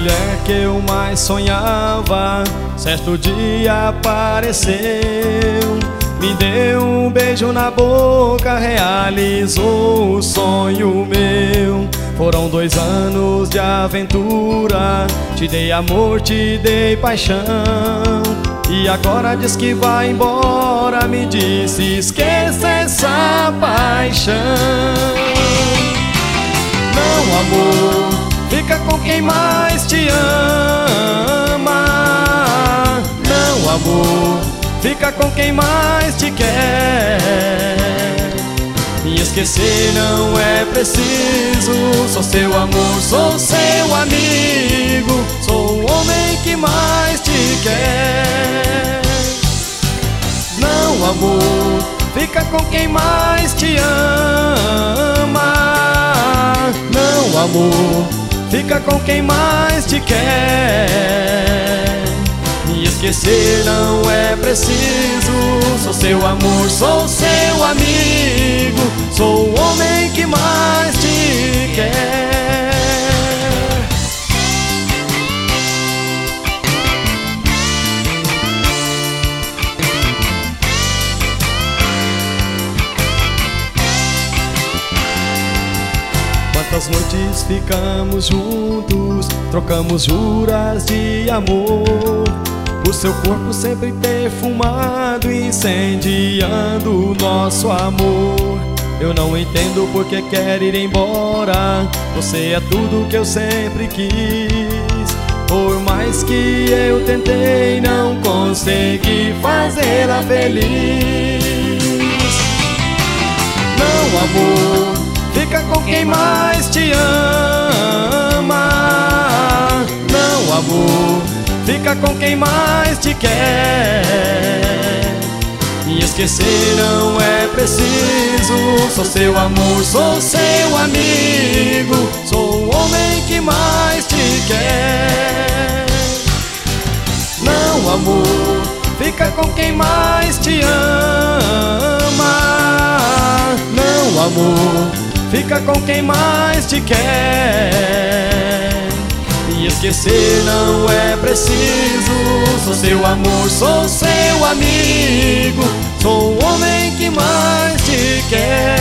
mulher que eu mais sonhava, certo dia apareceu. Me deu um beijo na boca, realizou o sonho meu. Foram 2 anos de aventura, te dei amor, te dei paixão. E agora diz que vai embora, me disse esqueça essa paixão. Não, amor, fica com quem mais te ama. Não, amor, fica com quem mais te quer. Me esquecer não é preciso, sou seu amor, sou seu amigo, sou o homem que mais te quer. Não, amor, fica com quem mais te ama. Não, amor, fica com quem mais te quer. Me esquecer não é preciso, sou seu amor, sou seu amigo, sou o homem que mais te quer. Quantas noites ficamos juntos, trocamos juras de amor. O seu corpo sempre perfumado, incendiando o nosso amor. Eu não entendo por que quer ir embora, você é tudo que eu sempre quis. Por mais que eu tentei, não consegui fazê-la feliz. Não, amor, fica com quem mais te ama. Não, amor, fica com quem mais te quer. Me esquecer não é preciso, sou seu amor, sou seu amigo, sou o homem que mais te quer. Não, amor, fica com quem mais te ama. Não, amor, fica com quem mais te quer. Me esquecer não é preciso, sou seu amor, sou seu amigo, sou o homem que mais te quer.